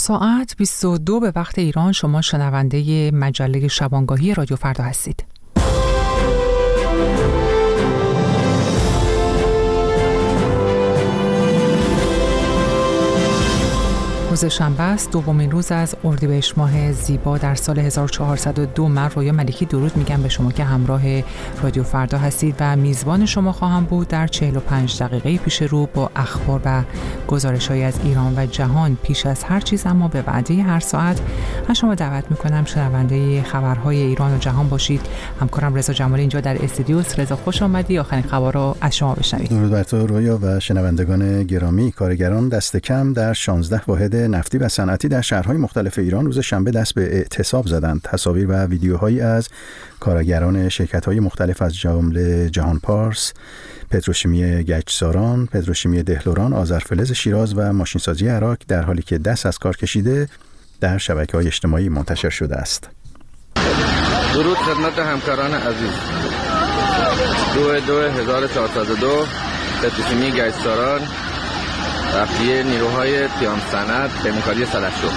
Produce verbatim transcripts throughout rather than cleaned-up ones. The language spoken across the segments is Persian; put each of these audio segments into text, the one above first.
ساعت بیست و دو به وقت ایران شما شنونده مجله شبانگاهی رادیو فردا هستید. روز شنبه است، دومین روز از اردیبهشت ماه زیبا در سال هزار و چهارصد و دو. من رویا ملکی درود میگم به شما که همراه رادیو فردا هستید و میزبان شما خواهم بود در چهل و پنج دقیقه پیش رو با اخبار و گزارش‌های از ایران و جهان. پیش از هر چیز اما به وعده هر ساعت از شما دعوت میکنم شنونده خبرهای ایران و جهان باشید. همکارم رضا جمالی اینجا در استودیو. رضا خوش آمدی، آخرین خبر رو از شما بشنوید. درود بر تو رویا و شنوندگان گرامی. کارگران دست کم در شانزده واحد نفتی و صنعتی در شهرهای مختلف ایران روز شنبه دست به اعتصاب زدند. تصاویر و ویدیوهایی از کارگران شرکت‌های مختلف از جمله جهان پارس، پتروشیمی گچساران، پتروشیمی دهلوران، آذرفلز شیراز و ماشینسازی عراق در حالی که دست از کار کشیده در شبکه‌های اجتماعی منتشر شده است. درود خدمت همکاران عزیز. دو دو هزار و چهارصد و دو پتروشیمی گچساران تخلیه نیروهای پیام صنعت به مکاری سلحشور.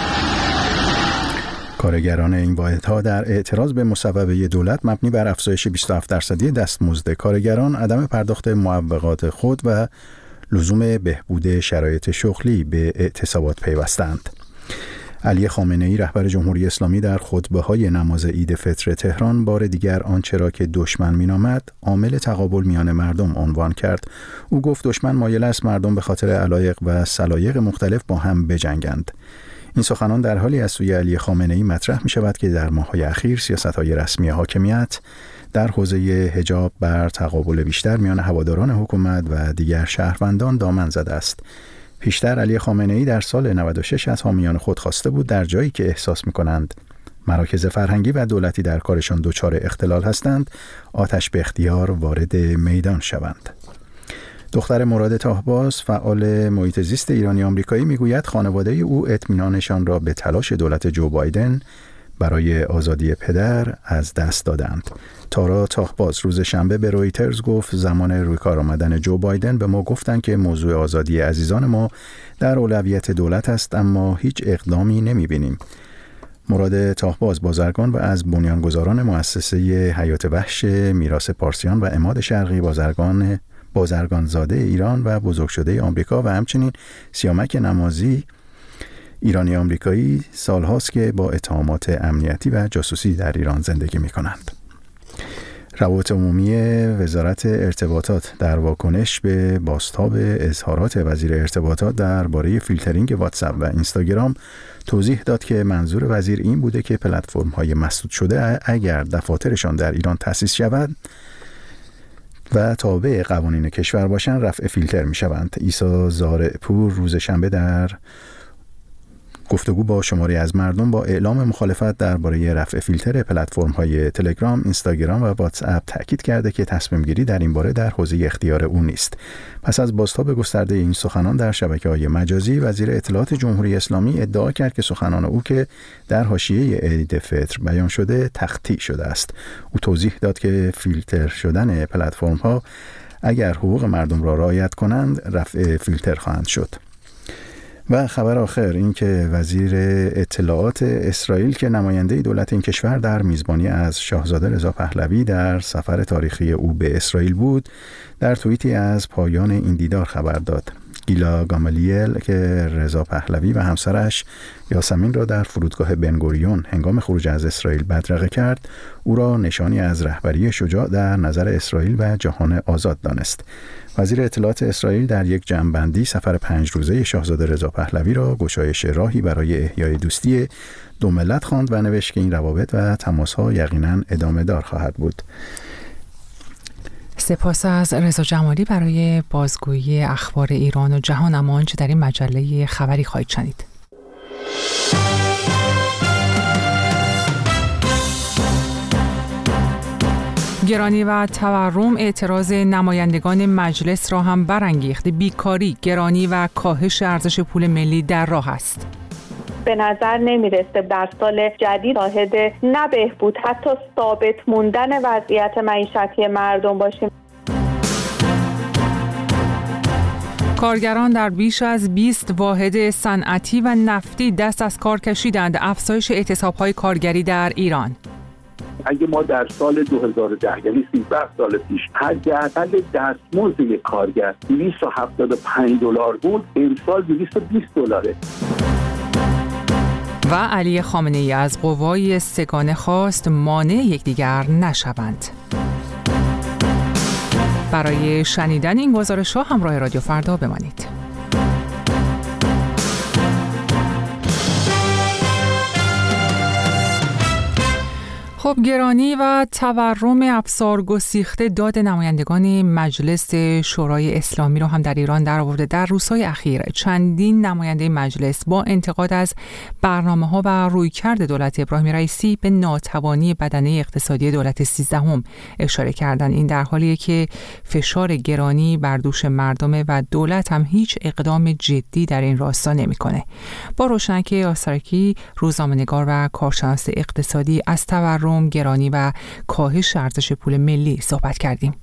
کارگران این واحدها در اعتراض به مصوبه دولت مبنی بر افزایش بیست و هفت درصدی دستمزد کارگران، عدم پرداخت معوقات خود و لزوم بهبود شرایط شغلی به اعتصابات پیوستند. علی خامنه‌ای رهبر جمهوری اسلامی در خطبه‌های نماز عید فطر تهران بار دیگر آنچه را که دشمن می‌نامد عامل تقابل میان مردم عنوان کرد. او گفت دشمن مایل است مردم به خاطر علایق و سلایق مختلف با هم بجنگند. این سخنان در حالی از سوی علی خامنه‌ای مطرح می‌شود که در ماه‌های اخیر سیاست‌های رسمی حاکمیت در حوزه حجاب بر تقابل بیشتر میان هواداران حکومت و دیگر شهروندان دامن زده است. پیشتر علی خامنه‌ای در سال نود و شش از حامیان خود خواسته بود در جایی که احساس می‌کنند مراکز فرهنگی و دولتی در کارشان دچار اختلال هستند، آتش به اختیار وارد میدان شوند. دختر مراد طاهباز، فعال محیط زیست ایرانی آمریکایی، میگوید خانواده او اطمینانشان را به تلاش دولت جو بایدن برای آزادی پدر از دست دادند. تارا طاهباز روز شنبه به رویترز گفت زمان روی کار آمدن جو بایدن به ما گفتند که موضوع آزادی عزیزان ما در اولویت دولت است، اما هیچ اقدامی نمی‌بینیم. مراد طاهباز بازرگان و از بنیانگذاران مؤسسه حیات وحش میراث پارسیان و عماد شرقی بازرگان بازرگانزاده ایران و بزرگ شده آمریکا و همچنین سیامک نمازی ایرانی آمریکایی سالهاست که با اتهامات امنیتی و جاسوسی در ایران زندگی می کنند. روابط عمومی وزارت ارتباطات در واکنش به بازتاب اظهارات وزیر ارتباطات درباره فیلترینگ واتساپ و اینستاگرام توضیح داد که منظور وزیر این بوده که پلتفرم‌های مسدود شده اگر دفاترشان در ایران تأسیس شود و تابع قوانین کشور باشند رفع فیلتر می شوند. عیسی زارعپور روز شنبه در گفتگو با شماری از مردم با اعلام مخالفت درباره رفع فیلتر پلتفرم‌های تلگرام، اینستاگرام و واتس اپ تاکید کرده که تصمیم گیری در این باره در حوزه اختیار او نیست. پس از بازتاب گسترده این سخنان در شبکه‌های مجازی، وزیر اطلاعات جمهوری اسلامی ادعا کرد که سخنان او که در حاشیه عید فطر بیان شده تخطی شده است. او توضیح داد که فیلتر شدن پلتفرم‌ها اگر حقوق مردم را رعایت کنند رفع فیلتر خواهند شد. و خبر آخر این که وزیر اطلاعات اسرائیل که نماینده دولت این کشور در میزبانی از شاهزاده رضا پهلوی در سفر تاریخی او به اسرائیل بود، در توییتی از پایان این دیدار خبر داد. گیلا گامالیل که رضا پهلوی و همسرش یاسمین را در فرودگاه بنگوریون هنگام خروج از اسرائیل بدرقه کرد، او را نشانی از رهبری شجاع در نظر اسرائیل و جهان آزاد دانست. وزیر اطلاعات اسرائیل در یک جمع‌بندی سفر پنج روزه شاهزاده رضا پهلوی را گشایش راهی برای احیای دوستی دو ملت خواند و نوشت که این روابط و تماس‌ها یقیناً ادامه دار خواهد بود. سپاس از رضا جمالی برای بازگویی اخبار ایران و جهان. اما آنچه در این مجله خبری خواهید شنید. گرانی و تورم اعتراض نمایندگان مجلس را هم برانگیخت. بیکاری، گرانی و کاهش ارزش پول ملی در راه است. به نظر نمیرسه در سال جدید شاهد نه بهبود حتی ثابت موندن وضعیت معیشتی مردم باشیم. کارگران در بیش از بیست واحد صنعتی و نفتی دست از کار کشیدند. افزایش اعتصاب‌های کارگری در ایران. اگه ما در سال دو هزار و ده یعنی سیزده سال پیش حداقل دستمزد یک کارگر دویست و هفتاد و پنج دلار بود، امسال دویست و بیست دلاره. و علی خامنه‌ای از قوای سگانه خواست مانع یکدیگر نشوند. برای شنیدن این گزارش‌ها همراه رادیو فردا بمانید. خب گرانی و تورم افزار گسیخته داد نمایندگان مجلس شورای اسلامی رو هم در ایران در آورده. در روزهای اخیر چندین نماینده مجلس با انتقاد از برنامه‌ها و رویکرد دولت ابراهیم رئیسی به ناتوانی بدنه اقتصادی دولت سیزدهم اشاره کردند. این در حالیه که فشار گرانی بر دوش مردمه و دولت هم هیچ اقدام جدی در این راستا نمی‌کنه. با روشنک آسترکی، روزنامه‌نگار و کارشناس اقتصادی، از تورم، گرانی و کاهش ارزش پول ملی صحبت کردیم.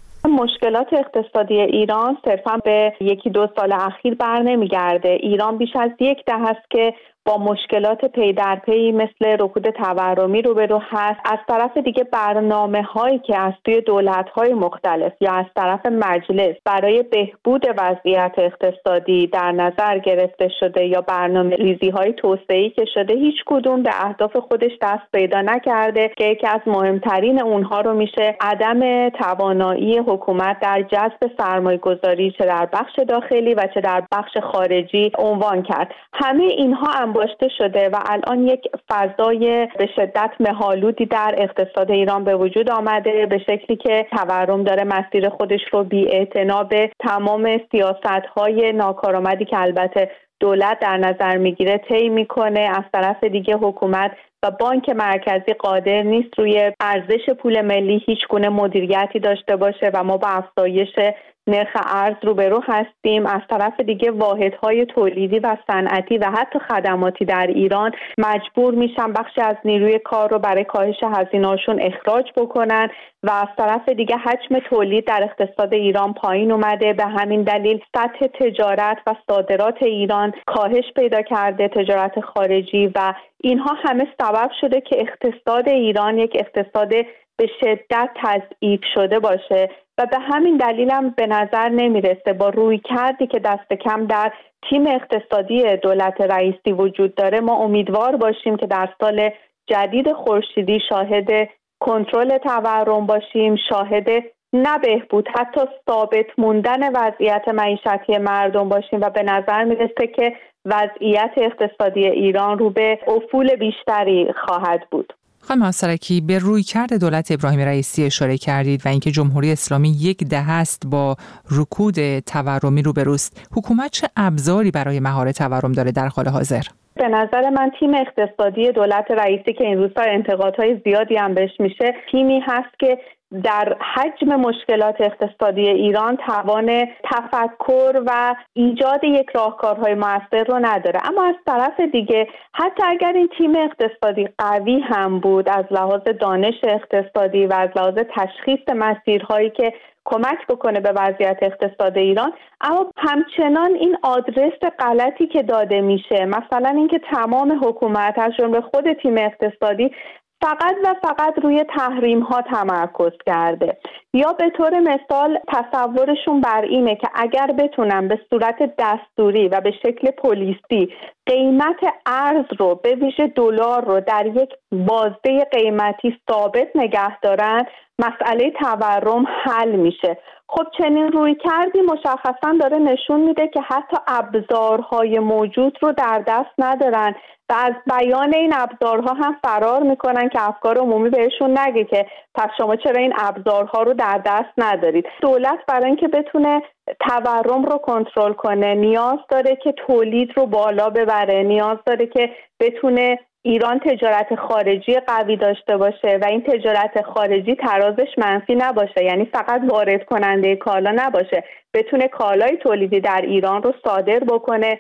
مشکلات اقتصادی ایران صرفا به یکی دو سال اخیر بر نمیگرده. ایران بیش از یک دهه است که با مشکلات پی در پی مثل رکود تورمی روبرو هست. از طرف دیگه برنامه هایی که از توی دولت های مختلف یا از طرف مجلس برای بهبود وضعیت اقتصادی در نظر گرفته شده یا برنامه ریزی های توسعه‌ای که شده، هیچ کدوم به اهداف خودش دست پیدا نکرده که یکی از مهمترین اونها رو میشه عدم توانایی حکومت در جذب سرمایه گذاری چه در بخش داخلی و چه در بخش خارجی عنوان کرد. همه اینها هم باشته شده و الان یک فضای به شدت مه‌آلودی در اقتصاد ایران به وجود آمده، به شکلی که تورم داره مسیر خودش رو بی‌اعتنا به تمام سیاست‌های ناکارآمدی که البته دولت در نظر میگیره طی میکنه. از طرف دیگه حکومت و بانک مرکزی قادر نیست روی ارزش پول ملی هیچ گونه مدیریتی داشته باشه و ما با افزایش نرخ ارز روبرو هستیم. از طرف دیگه واحدهای تولیدی و صنعتی و حتی خدماتی در ایران مجبور میشن بخشی از نیروی کار رو برای کاهش هزینه‌هاشون اخراج بکنن و از طرف دیگه حجم تولید در اقتصاد ایران پایین اومده. به همین دلیل سطح تجارت و صادرات ایران کاهش پیدا کرده، تجارت خارجی، و اینها همه سبب شده که اقتصاد ایران یک اقتصاد به شدت تضعیف شده باشه و به همین دلیل هم به نظر نمیرسه با روی کردی که دست کم در تیم اقتصادی دولت رئیسی وجود داره ما امیدوار باشیم که در سال جدید خورشیدی شاهد کنترل تورم باشیم، شاهد نه بهبود حتی ثابت موندن وضعیت معیشتی مردم باشیم و به نظر میرسه که وضعیت اقتصادی ایران رو به افول بیشتری خواهد بود. خانم آسترکی، به رویکرد دولت ابراهیم رئیسی اشاره کردید و اینکه جمهوری اسلامی یک دهه است با رکود تورمی روبروست. حکومت چه ابزاری برای مهار تورم داره در حال حاضر؟ به نظر من تیم اقتصادی دولت رئیسی که این روزها انتقادهای زیادی هم بهش میشه، تیمی هست که در حجم مشکلات اقتصادی ایران توان تفکر و ایجاد یک راهکارهای موثر رو نداره. اما از طرف دیگه حتی اگر این تیم اقتصادی قوی هم بود از لحاظ دانش اقتصادی و از لحاظ تشخیص مسیرهایی که کمک بکنه به وضعیت اقتصاد ایران، اما همچنان این آدرس غلطی که داده میشه، مثلا اینکه تمام حکومت از جمله خود تیم اقتصادی فقط و فقط روی تحریم ها تمرکز کرده، یا به طور مثال تصورشون بر اینه که اگر بتونن به صورت دستوری و به شکل پلیسی قیمت ارز رو به ویژه دلار رو در یک بازه قیمتی ثابت نگه دارن مسئله تورم حل میشه. خب چنین روی کردی مشخصا داره نشون میده که حتی ابزارهای موجود رو در دست ندارن و از بیان این ابزارها هم فرار میکنن که افکار عمومی بهشون نگه که پس شما چرا این ابزارها رو در دست ندارید. دولت برای اینکه بتونه تورم رو کنترل کنه نیاز داره که تولید رو بالا ببره، نیاز داره که بتونه ایران تجارت خارجی قوی داشته باشه و این تجارت خارجی ترازش منفی نباشه، یعنی فقط وارد کننده کالا نباشه، بتونه کالای تولیدی در ایران رو صادر بکنه،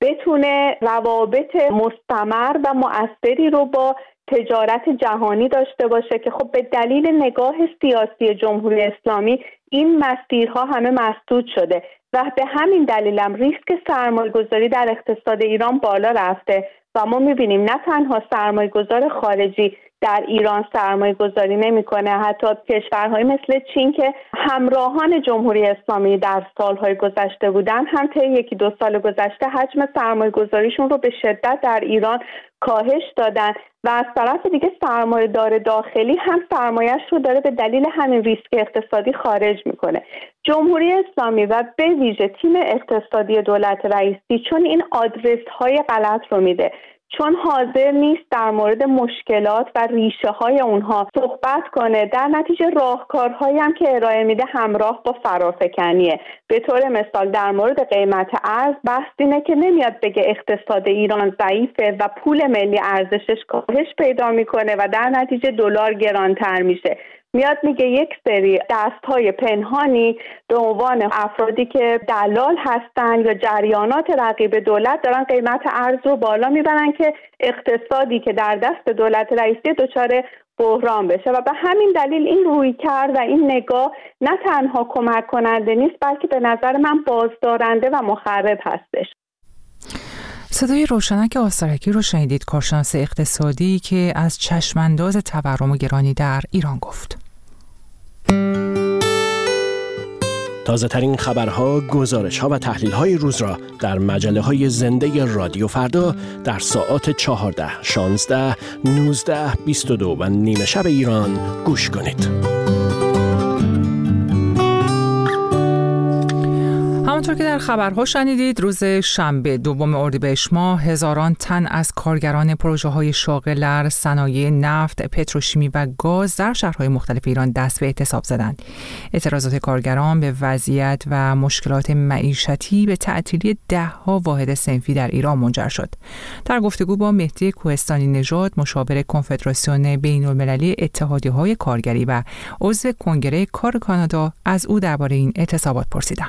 بتونه روابط مستمر و مؤثری رو با تجارت جهانی داشته باشه که خب به دلیل نگاه سیاسی جمهوری اسلامی این مسیرها همه مسدود شده و به همین دلیلم ریسک سرمایه‌گذاری در اقتصاد ایران بالا رفته و ما می‌بینیم نه تنها سرمایه‌گذار خارجی در ایران سرمایه گذاری نمی کنه، حتی کشورهای مثل چین که همراهان جمهوری اسلامی در سالهای گذشته بودن هم طی یکی دو سال گذشته حجم سرمایه گذاریشون رو به شدت در ایران کاهش دادن و از طرف دیگه سرمایه دار داخلی هم سرمایه‌اش رو داره به دلیل همین ریسک اقتصادی خارج میکنه. جمهوری اسلامی و به ویژه تیم اقتصادی دولت رئیسی چون این آدرس های غلط رو میده، چون حاضر نیست در مورد مشکلات و ریشه های اونها صحبت کنه، در نتیجه راهکارهایی هم که ارائه میده همراه با فرافکنیه. به طور مثال در مورد قیمت ارز بحث اینه که نمیاد بگه اقتصاد ایران ضعیفه و پول ملی ارزشش کاهش پیدا میکنه و در نتیجه دلار گرانتر میشه. میاد میگه یک سری دستهای پنهانی به عنوان افرادی که دلال هستن یا جریانات رقیب دولت دارن قیمت ارز رو بالا میبرن که اقتصادی که در دست دولت رئیسی دچار بحران بشه و به همین دلیل این رویکرد و این نگاه نه تنها کمک کننده نیست بلکه به نظر من بازدارنده و مخرب هستش. صدای روشنک آسترکی رو شنیدید، کارشناس اقتصادی که از چشمانداز تورم و گرانی در ایران گفت. تازه ترین خبرها، گزارش‌ها و تحلیل‌های روز را در مجله‌های زنده رادیو فردا در ساعات چهارده، شانزده، نوزده، بیست و دو و نیمه شب ایران گوش کنید. همونطور که در خبرها شنیدید، روز شنبه دوم اردیبهشت ماه هزاران تن از کارگران پروژه‌های شاغل در صنایع نفت، پتروشیمی و گاز در شهرهای مختلف ایران دست به اعتصاب زدند. اعتراضات کارگران به وضعیت و مشکلات معیشتی به تعطیلی ده‌ها واحد صنفی در ایران منجر شد. در گفتگو با مهدی کوهستانی نژاد، مشاور کنفدراسیون بین‌المللی اتحادیه‌های کارگری و عضو کنگره کار کانادا، از او درباره این اعتصابات پرسیدم.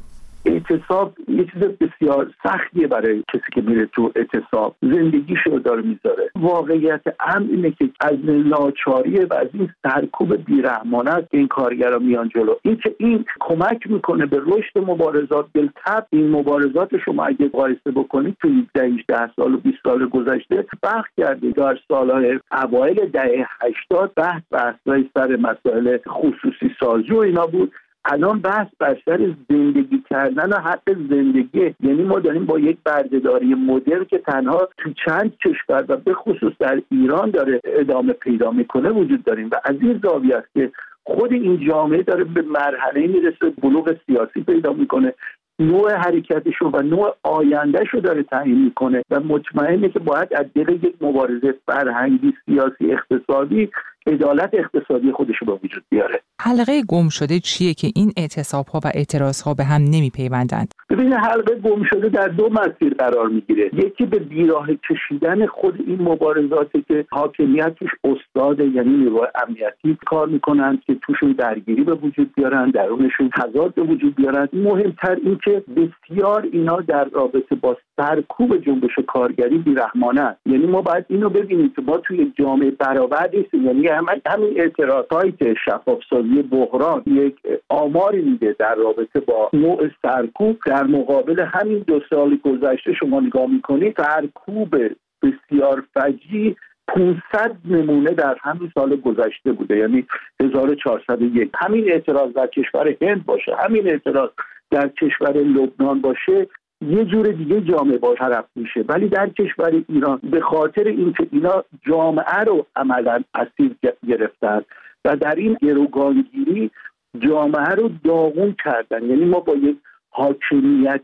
اعتصاب یه چیز بسیار سختیه برای کسی که میره تو اعتصاب، زندگیشو داره میذاره. واقعیت امر اینه که از لاچاری و از این سرکوب بیرحمانه است این کارگرا میان جلو. این که این کمک میکنه به رشد مبارزات. بالطبع این مبارزات شما اگه مقایسه بکنید تو ده سال و بیست سال گذشته فرق کرده. در سالهای اوایل دهه هشتاد بحث بحث‌های سر مسائل خصوصی سازی و اینا بود. الان بحث بر سر زندگی کردن و حق زندگی، یعنی ما داریم با یک بردهداری مدرن که تنها تو چند کشور و به خصوص در ایران داره ادامه پیدا میکنه وجود داریم و از این زاویه است که خود این جامعه داره به مرحله میرسه بلوغ سیاسی پیدا میکنه، نوع حرکتشو و نوع آیندهشو داره تعیین میکنه و مطمئنه که باید از دل یک مبارزه فرهنگی، سیاسی، اقتصادی عدالت اقتصادی خودشو به وجود بیاره. حلقه گم شده چیه که این اعتصاب‌ها و اعتراض‌ها به هم نمی‌پیوندند؟ ببین، حلقه گم شده در دو مسیر قرار میگیره. یکی به بیراه کشیدن خود این مبارزاتی که حاکمیت توش استاد، یعنی نیروهای امنیتی کار میکنن که توشون درگیری به وجود بیارن، درونشون تضاد به وجود بیارن. مهمتر این که بسیار اینا در رابطه با سرکوب جنبش کارگری بیرحمانه است. یعنی ما باید اینو ببینیم که ما توی جامعه برابر نیستیم. یعنی همین اعتراضایی که شفافسازی بحران یک آماری میده در رابطه با نوع سرکوب، در مقابل همین دو سال گذشته شما نگاه میکنید سرکوب بسیار فجیع پانصد نمونه در همین سال گذشته بوده، یعنی هزار و چهارصد و یک. همین اعتراض در کشور هند باشه، همین اعتراض در کشور لبنان باشه، یه جور دیگه جامعه با طرف میشه. ولی در کشور ایران به خاطر اینکه اینا جامعه رو عملاً اسیر گرفتن و در این گروگانگیری جامعه رو داغون کردن، یعنی ما با یک حاکمیت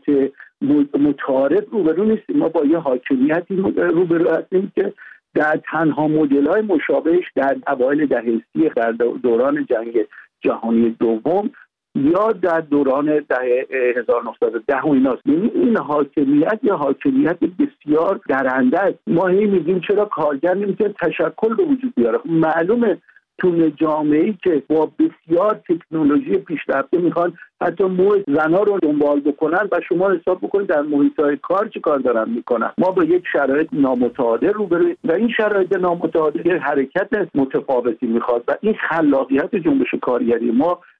متعارف روبرو نیستیم، ما با یه حاکمیتی روبرو هستیم که در تنها مدل‌های مشابهش در اوایل دهه سی در دوران جنگ جهانی دوم یا در دوران دهه هزار و نهصد و ده و ایناست. یعنی این حاکمیت یا حاکمیت بسیار درنده است. ما هی میگیم چرا کارگر نمیتونه تشکل به وجود بیاره. معلومه تو جامعه‌ای که با بسیار تکنولوژی پیشرفته میخوان حتی موضوع زنا رو دنبال بکنن و شما حساب بکنید در محیط‌های کار چی کار دارن میکنن. ما با یک شرایط نامتعادل روبرویم و این شرایط نامتعادل حرکت متفاوتی میخواد و این خلاقیت جنبش کارگری ما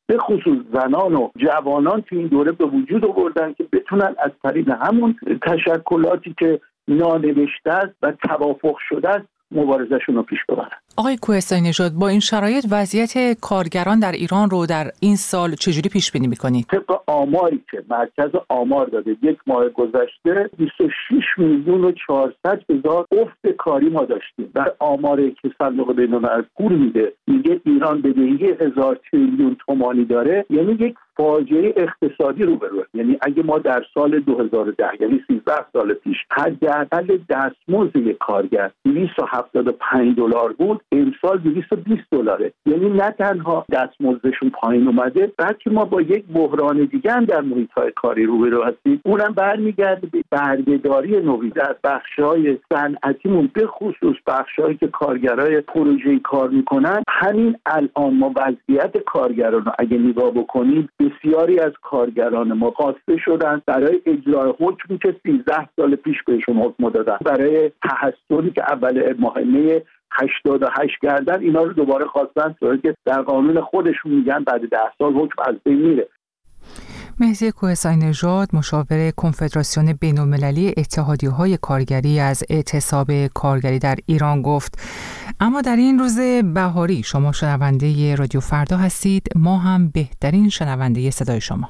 به خصوص زنان و جوانان تو این دوره به وجود آوردن که بتونن از طریق همون تشکلاتی که نانوشته است و توافق شده است مبارزه‌شون رو پیش ببرن. آقای کوهستانی نژاد، با این شرایط وضعیت کارگران در ایران رو در این سال چجوری پیش بینی می‌کنید؟ طبق آماری که مرکز آمار داده یک ماه گذشته بیست و شش میلیون و چهارصد هزار افت کاری ما داشتیم. در آماری که صندوق بین‌الملل پول میده میگه ایران بدهی هزار تریلیون تومانی داره، یعنی یک فاجعه اقتصادی روبروه. یعنی اگه ما در سال دو هزار و ده یعنی سیزده سال پیش حداقل دستمزد یک کارگر دویست و هفتاد و پنج دلار بود، امسال دویست و بیست دلاره. یعنی نه تنها دستمزدشون پایین اومده، بلکه ما با یک بحران دیگه هم در محیط‌های کاری روبرو هستیم. اونم برمیگرده به بردهداری نوین در بخش‌های صنعتیمون، به خصوص بخش‌هایی که کارگرای پروژه‌ای کار میکنن. همین الان ما وضعیت کارگران رو اگه نگاه بکنیم، بسیاری از کارگران ما خواسته شدن برای اجرای حکمی که سیزده سال پیش بهشون حکم دادن، برای تحصلی که اول ماه می هشتاد و هشت کردن، اینا رو دوباره خواستن، طوری که در قانون خودشون میگن بعد ده سال حکم از بین میره. مهدی کوهستانی نژاد، مشاور کنفدراسیون بین‌المللی اتحادیه‌های کارگری از اعتصاب کارگری در ایران گفت. اما در این روز بهاری شما شنونده رادیو فردا هستید، ما هم بهترین شنونده صدای شما.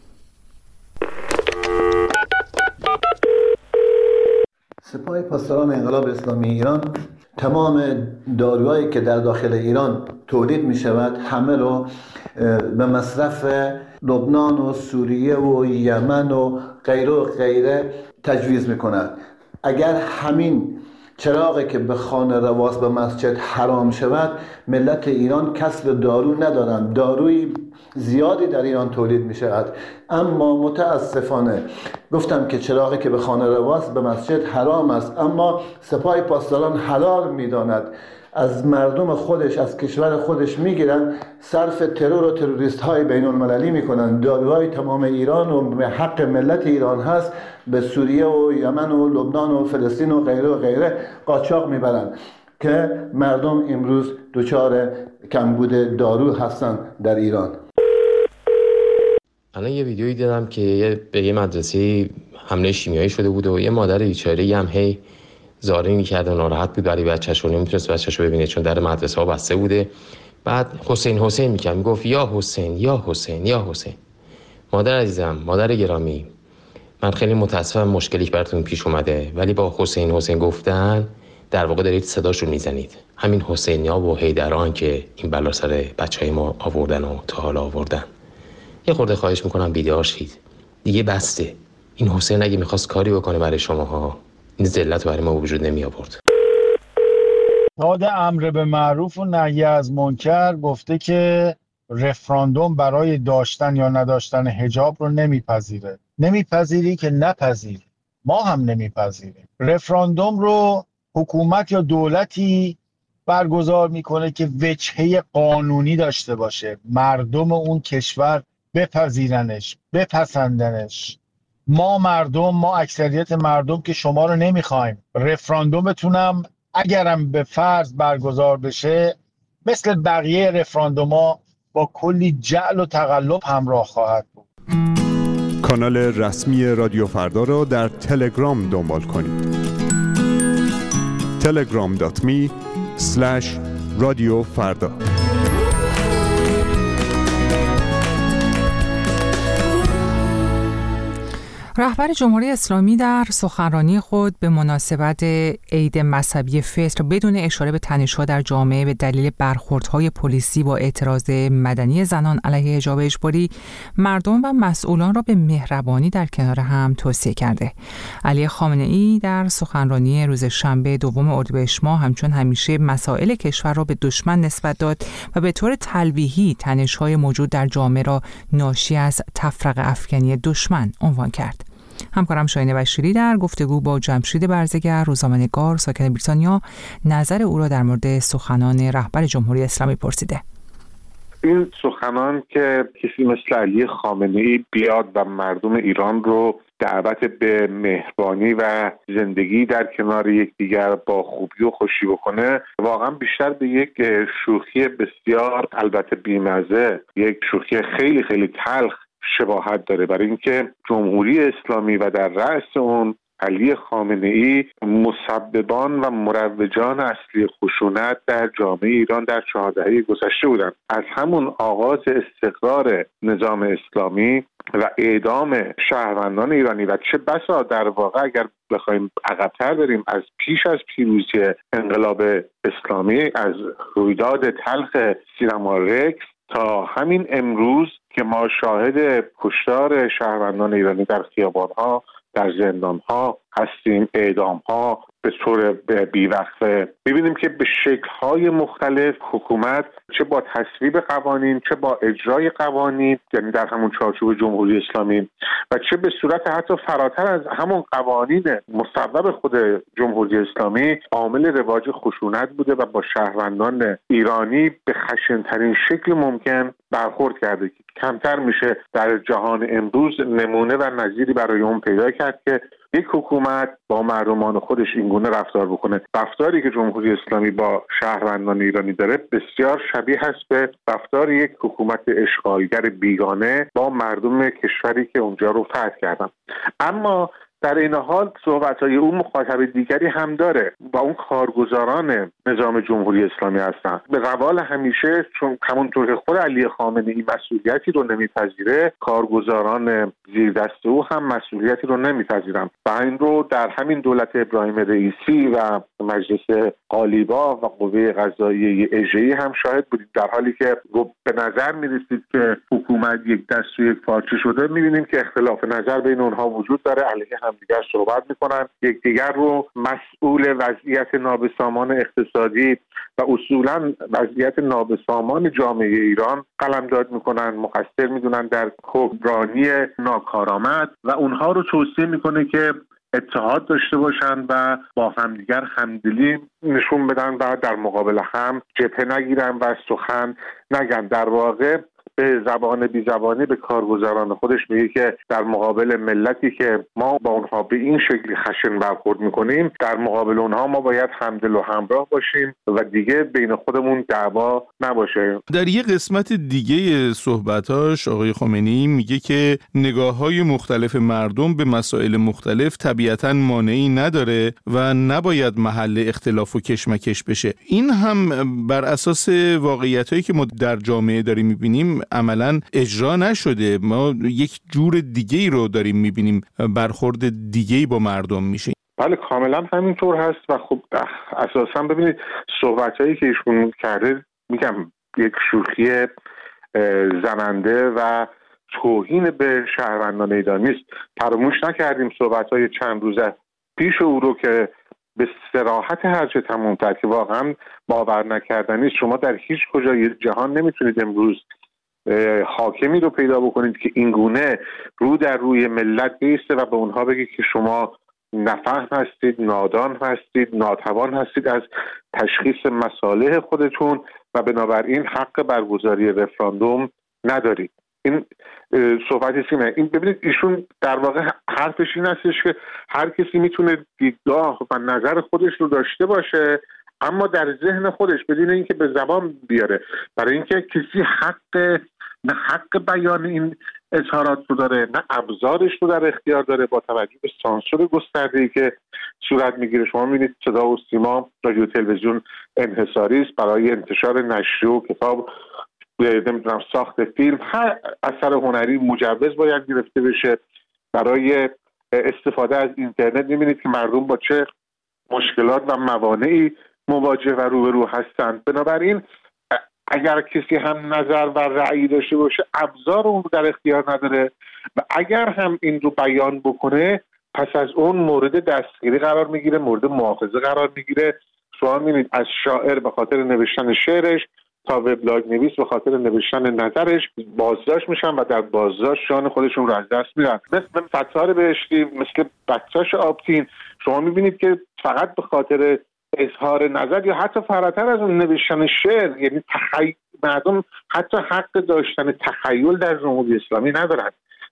سپاه پاسداران انقلاب اسلامی ایران تمام داروهایی که در داخل ایران تولید می شود همه رو به مصرف لبنان و سوریه و یمن و غیره و غیره تجویز می کند. اگر همین چراغی که به خانه رواست به مسجد حرام شود، ملت ایران کسب دارو ندارند. داروی زیادی در ایران تولید می شود، اما متاسفانه گفتم که چراغی که به خانه رواست به مسجد حرام است، اما سپاه پاسداران حلال می داند. از مردم خودش، از کشور خودش می گیرن، صرف ترور و تروریست های بین المللی می کنن. داروهای تمام ایران و به حق ملت ایران هست به سوریه و یمن و لبنان و فلسطین و غیره و غیره قاچاق می برن که مردم امروز دچار کمبود دارو هستن در ایران. الان یه ویدیویی دیدم که به یه مدرسه حمله شیمیایی شده بود و یه مادر بیچاره‌ای هم هی زاری می‌کرد و ناراحت بود برای بچه‌ش و نمی‌تونست بچه‌شو ببینه چون در مدرسه ها بسته بوده. بعد حسین حسین می‌کرد، میگفت یا حسین یا حسین یا حسین. مادر عزیزم، مادر گرامی، من خیلی متاسفم مشکلی که براتون پیش اومده، ولی با حسین حسین گفتن در واقع دارید صداشون میزنید. همین حسینیا و حیدران که این بلا سر بچهای ما آوردن و تا حالا آوردن. یه خورده خواهش میکنم بیدار شید. دیگه بسته. این حسین اگه میخواست کاری بکنه برای شماها، این ذلت برای ما وجود نمی آورد. داد امر به معروف و نهی از منکر گفته که رفراندوم برای داشتن یا نداشتن حجاب رو نمیپذیره. نمیپذیری که نپذیر. ما هم نمیپذیریم. رفراندوم رو حکومت یا دولتی برگزار میکنه که وجهه قانونی داشته باشه، مردم اون کشور بپذیرنش، بپسندنش. ما مردم، ما اکثریت مردم که شما رو نمیخوایم. رفراندومتونم اگرم به فرض برگزار بشه مثل بقیه رفراندوما با کلی جعل و تقلب همراه خواهد بود. کانال رسمی رادیو فردا را در تلگرام دنبال کنید. تلگرام دات می اسلش رادیو فردا. رهبر جمهوری اسلامی در سخنرانی خود به مناسبت عید مذهبی فطر بدون اشاره به تنش‌ها در جامعه به دلیل برخوردهای پلیسی با اعتراض مدنی زنان علیه حجاب اجباری، مردم و مسئولان را به مهربانی در کنار هم توصیه کرده. علی خامنه‌ای در سخنرانی روز شنبه دوم اردیبهشت ماه همچون همیشه مسائل کشور را به دشمن نسبت داد و به طور تلویحی تنش‌های موجود در جامعه را ناشی از تفرقه افکنی دشمن عنوان کرد. همکارم شاهین بشیری در گفتگو با جمشید برزگر، روزنامه‌نگار ساکن بریتانیا، نظر او را در مورد سخنان رهبر جمهوری اسلامی پرسیده. این سخنان که کسی مثل علی خامنه‌ای بیاد و مردم ایران رو دعوت به مهربانی و زندگی در کنار یکدیگر با خوبی و خوشی بکنه، واقعا بیشتر به یک شوخی بسیار البته بیمزه، یک شوخی خیلی خیلی تلخ شباهت داره، برای اینکه جمهوری اسلامی و در رأس اون علی خامنه‌ای مسببان و مروجان اصلی خشونت در جامعه ایران در چهار دهه گذشته بودند. از همون آغاز استقرار نظام اسلامی و اعدام شهروندان ایرانی و چه بسا در واقع اگر بخوایم عقب‌تر بریم از پیش از پیروزی انقلاب اسلامی، از رویداد تلخ سینما رکس تا همین امروز که ما شاهد کشتار شهروندان ایرانی در خیابان‌ها، در زندان‌ها هستیم، اعدام‌ها به طور بیوقفه، می‌بینیم که به شکل‌های مختلف حکومت چه با تصویب قوانین، چه با اجرای قوانین، یعنی در همون چارچوب جمهوری اسلامی، و چه به صورت حتی فراتر از همون قوانین مصوب خود جمهوری اسلامی، عامل رواج خشونت بوده و با شهروندان ایرانی به خشن‌ترین شکل ممکن برخورد کرده. کمتر میشه در جهان امروز نمونه و نظیری برای اون پیدا کرد که یک حکومت با مردمان خودش اینگونه رفتار بکنه. رفتاری که جمهوری اسلامی با شهروندان ایرانی داره بسیار شبیه است به رفتار یک حکومت اشغالگر بیگانه با مردم کشوری که اونجا رو فتح کردن. اما در این حال صحبت‌های او مخاطب دیگری هم داره و اون کارگزاران نظام جمهوری اسلامی هستن. به قوال همیشه، چون همونطور که خود علی خامنه‌ای مسئولیتی رو نمیپذیره، کارگزاران زیر دست او هم مسئولیتی رو نمیپذیرن و این رو در همین دولت ابراهیم رئیسی و مجلس قالیباف و قوه قضاییه اژه‌ای هم شاهد بودیم. در حالی که به نظر می‌رسید که حکومت یک دست و یک پارچه شده، می‌بینیم که اختلاف نظر بین اونها وجود داره، علیه هم دیگر صحبت میکنن، یکدیگر رو مسئول وضعیت نابسامان اقتصادی و اصولا وضعیت نابسامان جامعه ایران قلمداد میکنن، مقصر میدونن در حکمرانی ناکارآمد و اونها رو توصیه میکنه که اتحاد داشته باشن و با همدیگر همدلی نشون بدن و در مقابل هم جبهه نگیرن و سخن نگن. در واقع به زبان بی زبانی به کارگزاران خودش میگه که در مقابل ملتی که ما با اونها به این شکلی خشن برخورد میکنیم، در مقابل اونها ما باید همدل و همراه باشیم و دیگه بین خودمون دعوا نباشه. در یه قسمت دیگه صحبتاش آقای خامنه‌ای میگه که نگاه‌های مختلف مردم به مسائل مختلف طبیعتاً مانعی نداره و نباید محل اختلاف و کشمکش بشه. این هم بر اساس واقعیتایی که ما در جامعه داریم میبینیم عملاً اجرا نشده. ما یک جور دیگه‌ای رو داریم می‌بینیم، برخورد دیگه‌ای با مردم میشه. بله کاملا همینطور هست و خب اساساً ببینید صحبتایی که ایشون کرده، میگم یک شوخی زننده و توهین به شهروندان ایرانی است. فراموش نکردیم صحبت‌های چند روزه پیش او رو که به صراحت هرچه تمام‌تر که واقعاً باور نکردنی است. شما در هیچ کجای جهان نمیتونید امروز حاکمی رو پیدا بکنید که اینگونه رو در روی ملت بیسته و به اونها بگید که شما نفهم هستید، نادان هستید، ناتوان هستید از تشخیص مصالح خودتون و بنابراین حق برگزاری رفراندوم ندارید. این صحبتی سیمه این ببینید ایشون در واقع حرفش این هستش که هر کسی میتونه دیدگاه و نظر خودش رو داشته باشه، اما در ذهن خودش بدون اینکه به زبان بیاره، برای اینکه کسی حق نه حق بیان این اظهارات رو داره، نه ابزارش رو در اختیار داره. با توجه به سانسور گسترده‌ای که صورت میگیره، شما میبینید صدا و سیما، رادیو تلویزیون انحصاری است برای انتشار نشریه و کتاب، نمیدونم ساخت فیلم، هر اثر هنری مجوز باید گرفته بشه. برای استفاده از اینترنت میبینید که مردم با چه مشکلات و موانعی مواجه و روبرو هستند. بنابراین اگر کسی هم نظر و رأی داشته باشه، ابزار اون رو در اختیار نداره و اگر هم این رو بیان بکنه، پس از اون مورد دستگیری قرار میگیره، مورد مؤاخذه قرار میگیره. شما میبینید از شاعر به خاطر نوشتن شعرش تا وبلاگ نویس به خاطر نوشتن نظرش بازداشت میشن و در بازداشت جان خودشون رو از دست میدن. مثل ستار بهشتی، مثل بچه‌ش آبتین، شما میبینید که فقط به خاطر اظهار نظر یا حتی فراتر از اون نوشتن شعر، یعنی تخیل، مردم حتی حق داشتن تخیل در جمهوری اسلامی ندارن.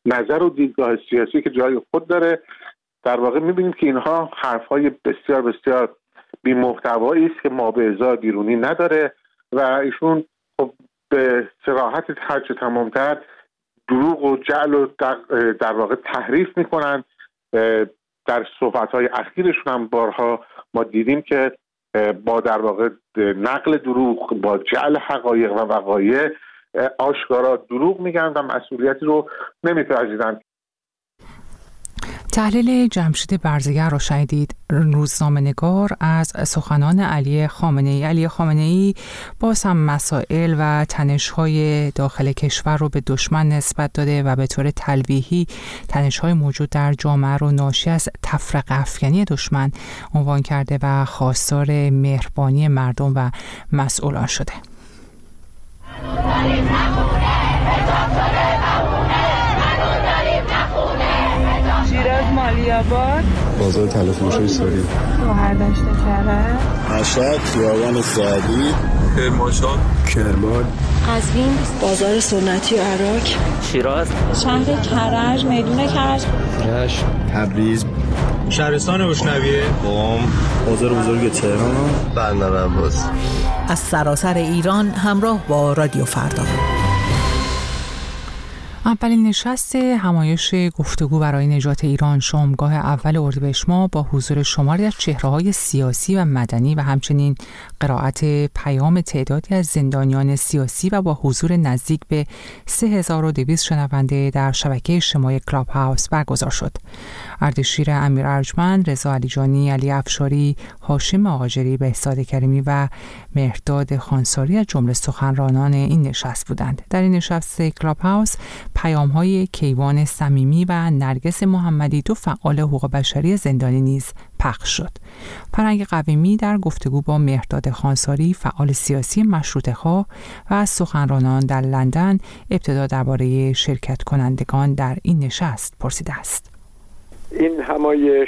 نظر و دیدگاه سیاسی که جای خود داره. در واقع میبینیم که اینها حرفهای بسیار بسیار بی محتوایی است که مابعضا بیرونی نداره و ایشون خب به صراحت هرچه تمامتر دروغ و جعل و در واقع تحریف میکنن. در صحبت‌های اخیرشون هم بارها ما دیدیم که با در واقع نقل دروغ، با جعل حقایق و وقایع آشکارا دروغ میگن و مسئولیتی رو نمیپذیرن. تحلیل جمشید برزگر را شنیدید. روزنامه‌نگار از سخنان علی خامنه‌ای. علی خامنه‌ای باز هم مسائل و تنش‌های داخل کشور رو به دشمن نسبت داده و به طور تلویحی تنش‌های موجود در جامعه رو ناشی از تفرقه افکنی دشمن عنوان کرده و خواستار مهربانی مردم و مسئولان شده. شیراز مالی‌آباد، بازار تلفروشی ساری، گوهردشت کرج، مشهد خیابان سعدی، کرمانشاه، کرمان، قزوین، بازار سنتی عراق، شیراز، شهر کرج، میدون کرج، رشت، تبریز، شهرستان اشنویه، قم، بازار بزرگ تهران، بندر عباس. از سراسر ایران همراه با رادیو فردا. اولین نشست همایش گفتگو برای نجات ایران شامگاه اول اردیبهشت ماه با حضور شماری از چهره‌های سیاسی و مدنی و همچنین قرائت پیام تعدادی از زندانیان سیاسی و با حضور نزدیک به سه هزار و دویست شنونده در شبکه اجتماعی کلاب هاوس برگزار شد. اردشیر امیر ارجمند، رضا علیجانی، علی افشاری، هاشم آقاجری، بهزاد کریمی و مهرداد خانساری از جمله سخنرانان این نشست بودند. در این نشست کلاب هاوس پیام‌های کیوان صمیمی و نرگس محمدی، دو فعال حقوق بشری زندانی نیز پخش شد. فرنگ قویمی در گفتگو با مهرداد خانساری، فعال سیاسی مشروطه‌خواه و از سخنرانان در لندن ابتدا درباره شرکت کنندگان در این نشست پرسیده است. این همایش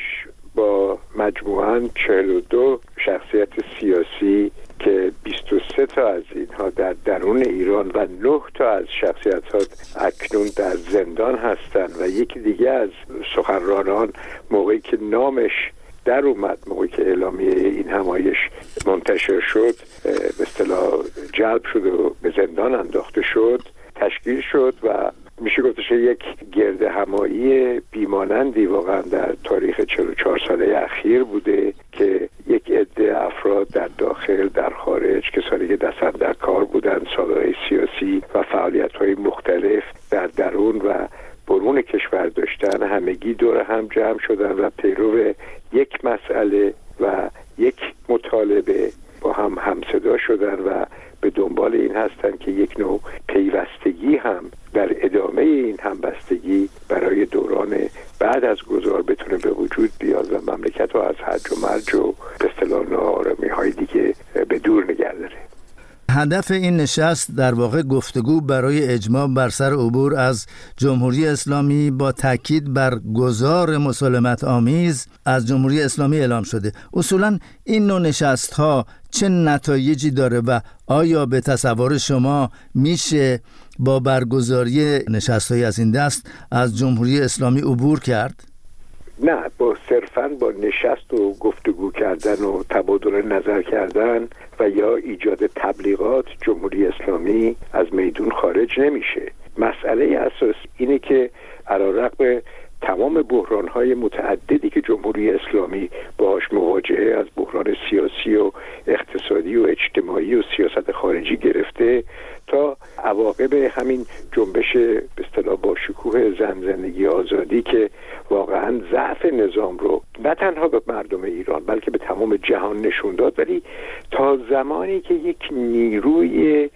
با مجموعاً چهل و دو شخصیت سیاسی که بیست و سه تا از اینها در درون ایران و نه تا از شخصیت‌ها اکنون در زندان هستند و یکی دیگه از سخنرانان موقعی که نامش در اومد، موقعی که اعلامیه این همایش منتشر شد، به اصطلاح جلب شد و به زندان انداخته شد، تشکیل شد و میشه گفتش یک گرد همایی بیمانندی واقعا در تاریخ چهل و چهار ساله اخیر بوده که یک عده افراد در داخل، در خارج، کسانی که دست در کار بودن، سابقه سیاسی و فعالیت‌های مختلف در درون و برون کشور داشتن، همگی دور هم جمع شدن و پیرو یک مسئله و یک مطالبه با هم همصدا شدن و به دنبال این هستن که یک نوع پیوستگی هم در ادامه این همبستگی برای دوران بعد از گذار بتونه به وجود بیاد و مملکت رو از هرج و مرج و به اصطلاح ناآرامی های دیگه به دور نگه داره. هدف این نشست در واقع گفتگو برای اجماع بر سر عبور از جمهوری اسلامی با تاکید بر گذار مسالمت آمیز از جمهوری اسلامی اعلام شده. اصولا این نوع نشست ها چه نتایجی داره و آیا به تصور شما میشه با برگزاری نشست های از این دست از جمهوری اسلامی عبور کرد؟ نه، با صرفاً با نشست و گفتگو کردن و تبادل نظر کردن و یا ایجاد تبلیغات جمهوری اسلامی از میدون خارج نمیشه. مسئله اساس اینه که علیرغم تمام بحران‌های متعددی که جمهوری اسلامی باهاش مواجهه، از بحران سیاسی و اقتصادی و اجتماعی و سیاست خارجی گرفته تا عواقب همین جنبش به اصطلاح با شکوه زن زندگی آزادی که واقعا ضعف نظام رو نه تنها به مردم ایران بلکه به تمام جهان نشون داد، ولی تا زمانی که یک نیروی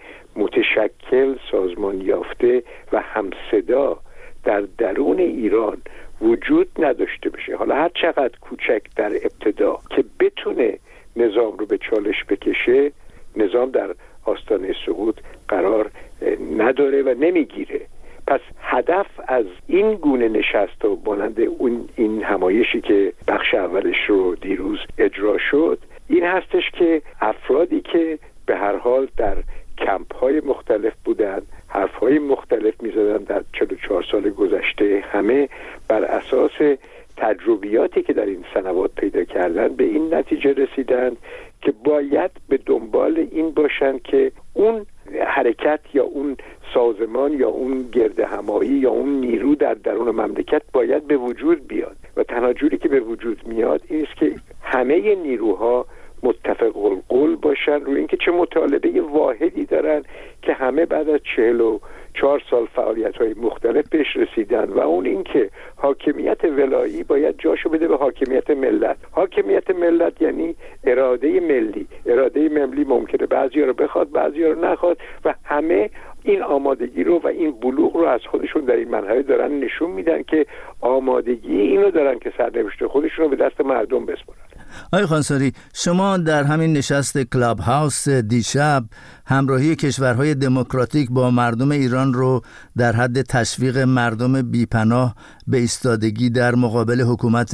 متشکل، سازمان یافته و همصدا در درون ایران وجود نداشته باشه، حالا هر چقدر کوچک در ابتدا، که بتونه نظام رو به چالش بکشه، نظام در آستانه سقوط قرار نداره و نمیگیره. پس هدف از این گونه نشست و مانند اون این همایشی که بخش اولش رو دیروز اجرا شد این هستش که افرادی که به هر حال در کمپ های مختلف بودن، حرف های مختلف می زدن در چهل و چهار سال گذشته. همه بر اساس تجربیاتی که در این سنوات پیدا کردن به این نتیجه رسیدند که باید به دنبال این باشن که اون حرکت یا اون سازمان یا اون گرد همایی یا اون نیرو در درون مملکت باید به وجود بیاد و تنها جوری که به وجود میاد این است که همه نیروها متفق القول باشن روی اینکه چه مطالبه واحدی دارن که همه بعد از چهل و چهار سال فعالیت‌های مختلف پیش رسیدن و اون اینکه حاکمیت ولایی باید جاشو بده به حاکمیت ملت. حاکمیت ملت یعنی اراده ملی. اراده ملی ممکنه بعضی‌ها رو بخواد، بعضی‌ها رو نخواد و همه این آمادگی رو و این بلوغ رو از خودشون در این مرحله دارن نشون میدن که آمادگی اینو دارن که سرنوشت خودشون رو به دست مردم بسپارن. آقای خانساری، شما در همین نشست کلاب هاوس دیشب همراهی کشورهای دموکراتیک با مردم ایران رو در حد تشویق مردم بیپناه به ایستادگی در مقابل حکومت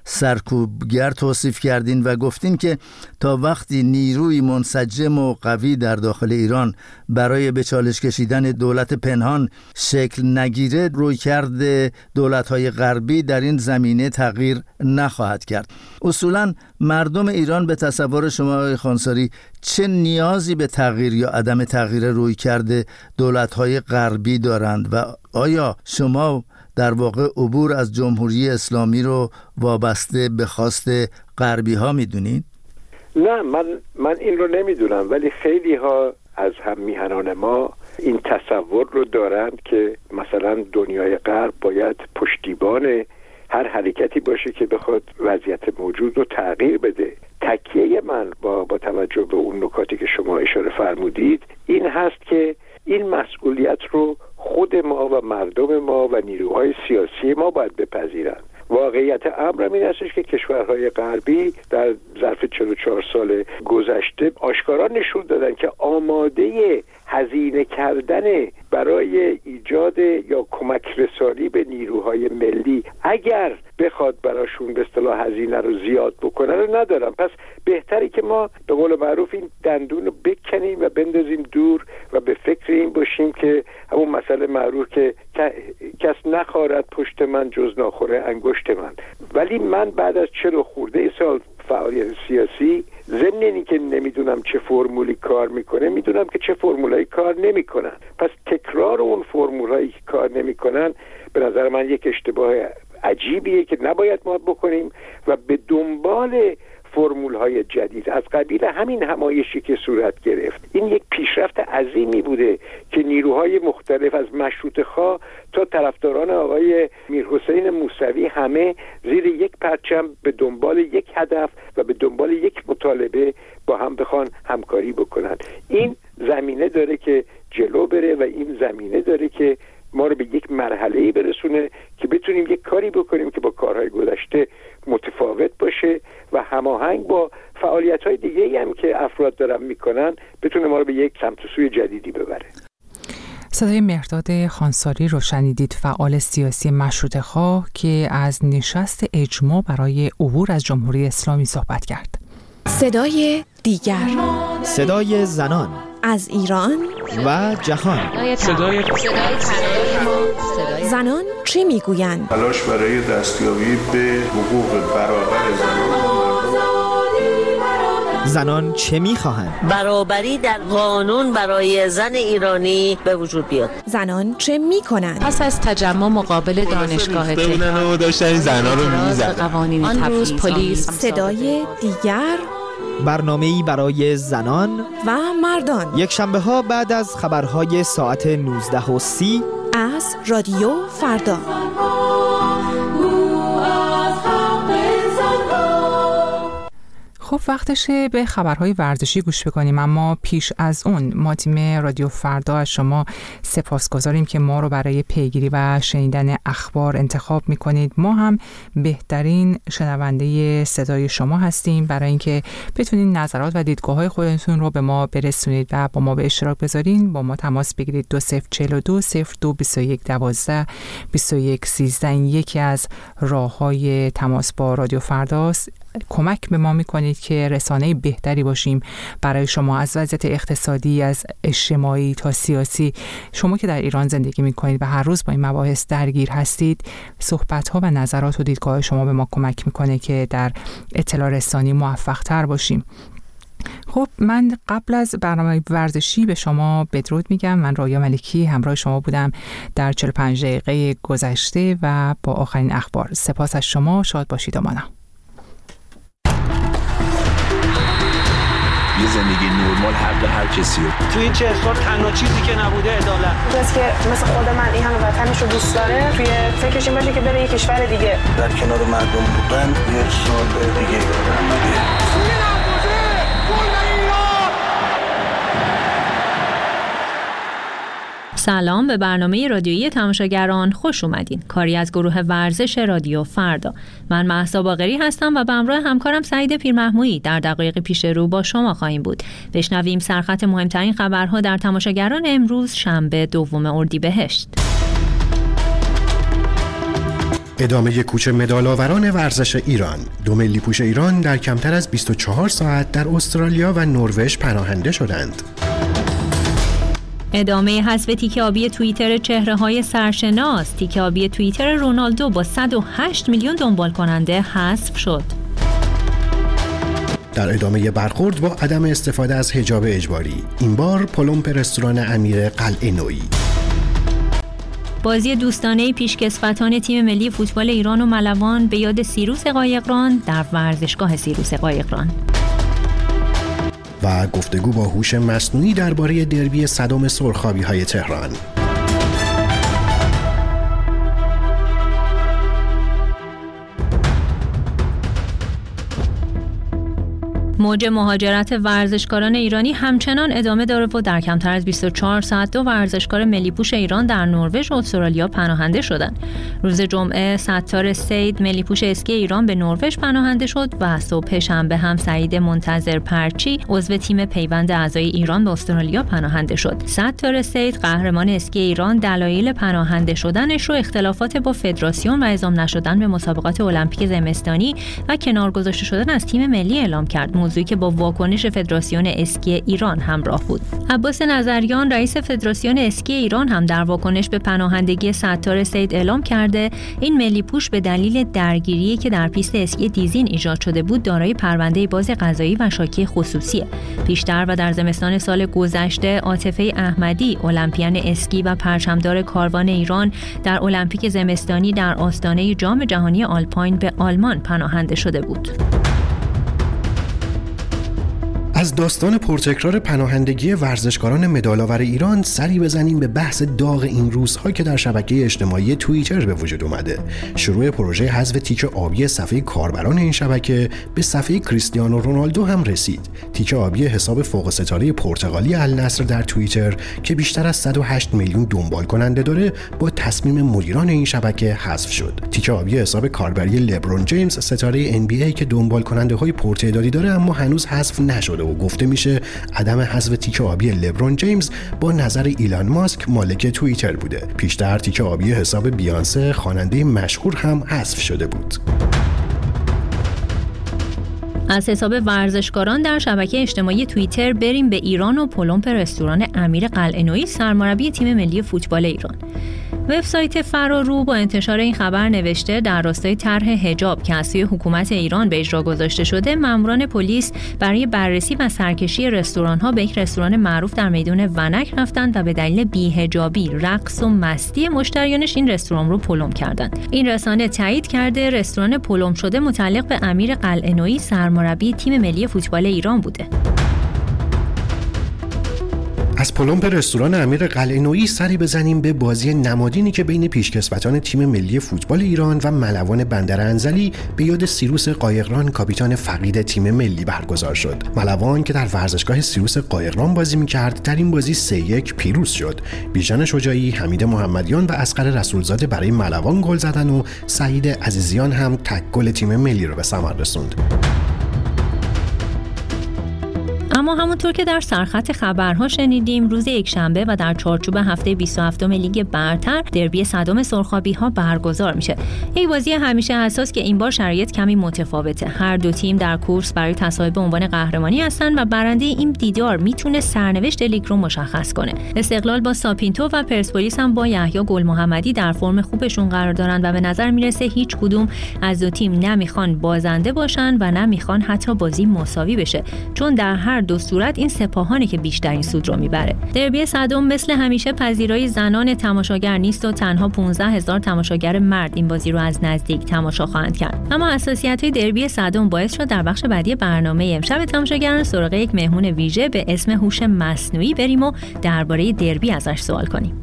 سرکوبگر توصیف کردین و گفتین که تا وقتی نیروی منسجم و قوی در داخل ایران برای به چالش کشیدن دولت پنهان شکل نگیره، رویکرد دولت‌های غربی در این زمینه تغییر نخواهد کرد. اصولاً مردم ایران به تصور شما آقای خانساری چه نیازی به تغییر یا عدم تغییر رویکرد دولت‌های غربی دارند و آیا شما در واقع عبور از جمهوری اسلامی رو وابسته به خواست غربی ها میدونید؟ نه، من من این رو نمیدونم، ولی خیلی ها از هم میهنان ما این تصور رو دارند که مثلا دنیای غرب باید پشتیبان هر حرکتی باشه که بخواد وضعیت موجود رو تغییر بده. تکیه من با با توجه به اون نکاتی که شما اشاره فرمودید این هست که این مسئولیت رو خود ما و مردم ما و نیروهای سیاسی ما باید بپذیرند. واقعیت امر این هستش که کشورهای غربی در ظرف چهل و چهار سال گذشته آشکارا نشون دادن که آماده هزینه کردن برای ایجاد یا کمک رسانی به نیروهای ملی اگر بخواد براشون به اصطلاح هزینه رو زیاد بکنن رو ندارن. پس بهتری که ما به قول معروف این دندون رو بکنیم و بندازیم دور و به فکر این باشیم که همون مسئله معروف که کس نخارد پشت من جز ناخوره انگشت من. ولی من بعد از چهل خورده سال فعالیت سیاسی ضمن اینی که نمیدونم چه فرمولی کار میکنه میدونم که چه فرمولایی کار نمیکنن. پس تکرار اون فرمولایی که کار نمیکنن به نظر من یک اشتباه عجیبیه که نباید ما بکنیم و به دنبال فرمول‌های جدید از قبیل همین همایشی که صورت گرفت. این یک پیشرفت عظیمی بوده که نیروهای مختلف از مشروطه‌خواه تا طرفداران آقای میرحسین موسوی همه زیر یک پرچم به دنبال یک هدف و به دنبال یک مطالبه با هم بخوان همکاری بکنن. این زمینه داره که جلو بره و این زمینه داره که ما رو به یک مرحله‌ای برسونه که بتونیم یک کاری بکنیم که با کارهای گذشته متفاوت باشه و هماهنگ با فعالیت‌های دیگه‌ای هم که افراد دارن میکنن بتونه ما رو به یک سمت و سوی جدیدی ببره. صدای مهرداد خانساری رو شنیدید، فعال سیاسی مشروطه‌خواه که از نشست اجماع برای عبور از جمهوری اسلامی صحبت کرد. صدای دیگر، صدای زنان از ایران و جهان. صدای زنان چه میگویند؟ تلاش برای دستیابی به حقوق برابر زنان. زنان چه میخواهند؟ برابری در قانون برای زن ایرانی به وجود بیاد. زنان چه میکنند؟ پس از تجمع مقابل دانشگاه تهران داشتن زنان رو میزدن. قوانین تبعیض پلیس. صدای دیگر، برنامه‌ای برای زنان و مردان، یک شنبه ها بعد از خبرهای ساعت نوزده و سی از رادیو فردا. خب وقتشه به خبرهای ورزشی گوش بکنیم، اما پیش از اون ما تیم رادیو فردا از شما سپاسگزاریم که ما رو برای پیگیری و شنیدن اخبار انتخاب میکنید. ما هم بهترین شنونده صدای شما هستیم برای اینکه بتونید نظرات و دیدگاه‌های خودتون رو به ما برسونید و با ما به اشتراک بذارین. با ما تماس بگیرید دو صفر چهل و دو صفر دو بیست و یک دوازده بیست و یک سیزده. این یکی از راه‌های تماس با رادیو فرداست. کمک به ما میکنید که رسانه بهتری باشیم برای شما، از وضعیت اقتصادی، از اجتماعی تا سیاسی. شما که در ایران زندگی میکنید و هر روز با این مباحث درگیر هستید، صحبت‌ها و نظرات و دیدگاه شما به ما کمک میکنه که در اطلاع رسانی موفق تر باشیم. خب من قبل از برنامه ورزشی به شما بدرود میگم. من رویا ملکی همراه شما بودم در چهل و پنج دقیقه گذشته و با آخرین اخبار. سپاس از شما، شاد باشید. امانا. یه زندگی نرمال حق هر کسیه. تو این چهل سال تنها چیزی که نبوده عدالت. کسی که مثل خود من این همه وطنش رو دوست داره، توی فکرش این باشه که بره یه کشور دیگه. در کنار مردم بودن یه سال دیگه دارم. سلام، به برنامه رادیویی تماشاگران خوش اومدین. کاری از گروه ورزش رادیو فردا. من مهسا باقری هستم و به همراه همکارم سعید پیرمحمودی در دقایق پیش رو با شما خواهیم بود. بشنویم سرخط مهمترین خبرها در تماشاگران امروز شنبه دوم اردیبهشت. ادامه کوچ مدال‌آوران ورزش ایران. دو ملی پوش ایران در کمتر از بیست و چهار ساعت در استرالیا و نروژ پناهنده شدند. ادامه حذف تیک آبی توییتر چهره‌های سرشناس. تیک آبی توییتر رونالدو با صد و هشت میلیون دنبال کننده حذف شد. در ادامه برخورد با عدم استفاده از حجاب اجباری، این بار پلمپ رستوران امیر قلعه نویی. بازی دوستانه پیشکسوتان تیم ملی فوتبال ایران و ملوان به یاد سیروس قایقران در ورزشگاه سیروس قایقران. و گفتگو با هوش مصنوعی درباره دربی صدام سرخابی‌های تهران. موج مهاجرت ورزشکاران ایرانی همچنان ادامه داره و در کمتر از بیست و چهار ساعت دو ورزشکار ملی پوش ایران در نروژ و استرالیا پناهنده شدند. روز جمعه ستار سید ملی پوش اسکی ایران به نروژ پناهنده شد و صبح شنبه هم سعید منتظر پرچی عضو تیم پیوند اعضای ایران به استرالیا پناهنده شد. ستار سید قهرمان اسکی ایران دلایل پناهنده شدنش رو اختلافات با فدراسیون و اعزام نشدن به مسابقات المپیک زمستانی و کنار گذاشته شدن از تیم ملی اعلام کرد. موضوعی که با واکنش فدراسیون اسکی ایران همراه بود. عباس نظریان رئیس فدراسیون اسکی ایران هم در واکنش به پناهندگی ستار سید اعلام کرده این ملی پوش به دلیل درگیری که در پیست اسکی دیزین ایجاد شده بود دارای پرونده باز قضایی و شاکی خصوصیه. پیشتر و در زمستان سال گذشته عاطفه احمدی المپیون اسکی و پرچمدار کاروان ایران در المپیک زمستانی در آستانه جام جهانی آلپاین به آلمان پناهنده شده بود. از داستان پرتکرار پناهندگی ورزشکاران مدال‌آور ایران سری بزنیم به بحث داغ این روزها که در شبکه اجتماعی توییتر به وجود اومده. شروع پروژه حذف تیک آبی صفحه کاربران این شبکه به صفحه کریستیانو رونالدو هم رسید. تیک آبی حساب فوق ستاره پرتغالی النصر در توییتر که بیشتر از صد و هشت میلیون دنبال کننده داره با تصمیم مدیران این شبکه حذف شد. تیک آبی حساب کاربری لبرون جیمز ستاره ان بی ای که دنبال کننده های پرتعدادی داره اما هنوز حذف نشده و گفته میشه عدم حذف تیک آبی لبرون جیمز با نظر ایلان ماسک مالک توییتر بوده. پیشتر تیک آبی حساب بیانسه خواننده مشهور هم حذف شده بود. از حساب ورزشکاران در شبکه اجتماعی توییتر بریم به ایران و پلمپ رستوران امیر قلعه نویی سرمربی تیم ملی فوتبال ایران. وبسایت فرارو با انتشار این خبر نوشته در راستای طرح حجاب که از سوی حکومت ایران به اجرا گذاشته شده، ماموران پلیس برای بررسی و سرکشی رستوران‌ها به یک رستوران معروف در میدان ونک رفتند و به دلیل بی‌حجابی، رقص و مستی مشتریانش این رستوران رو پلم کردند. این رسانه تایید کرده رستوران پلم شده متعلق به امیر قلعه نویی سرمربی تیم ملی فوتبال ایران بوده. از پلمپ رستوران امیر قلعه نویی سری بزنیم به بازی نمادینی که بین پیشکسوتان تیم ملی فوتبال ایران و ملوان بندر انزلی به یاد سیروس قایقران کاپیتان فقید تیم ملی برگزار شد. ملوان که در ورزشگاه سیروس قایقران بازی می‌کرد در این بازی سه یک پیروز شد. بیژن شجاعی، حمید محمدیان و اصغر رسولزاده برای ملوان گل زدن و سعید عزیزیان هم تک گل تیم ملی رو به ثمر رسوند. اما همونطور که در سرخط خبرها شنیدیم، روز یکشنبه و در چارچوب هفته بیست و هفتم لیگ برتر دربی صدام سرخابی‌ها برگزار میشه. یک بازی همیشه حساس که این بار شرایط کمی متفاوته. هر دو تیم در کورس برای تصاحب عنوان قهرمانی هستن و برنده این دیدار میتونه سرنوشت لیگ رو مشخص کنه. استقلال با ساپینتو و پرسپولیس هم با یحیی گل محمدی در فرم خوبشون قرار دارن و به نظر میرسه هیچ کدوم از دو تیم نمیخوان بازنده باشن و نمیخوان حتی بازی مساوی بشه، چون در هر دو صورت این سپاهانه که بیشترین سود رو میبره. دربی صدام مثل همیشه پذیرای زنان تماشاگر نیست و تنها پانزده هزار تماشاگر مرد این بازی رو از نزدیک تماشا خواهند کرد. اما حساسیت‌های دربی صدام باعث شد در بخش بعدی برنامه امشب تماشاگران سراغ یک مهمون ویژه به اسم هوش مصنوعی بریم و درباره دربی ازش سوال کنیم.